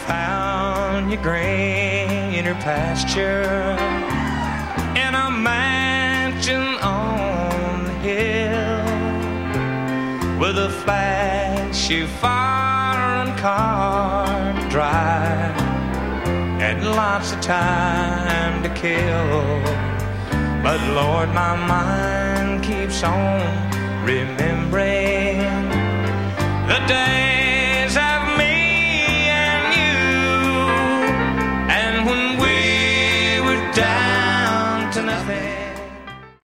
found your greener pasture in a mansion on the hill with a flashy foreign car to drive and lots of time to kill. But Lord, my mind keeps on remembering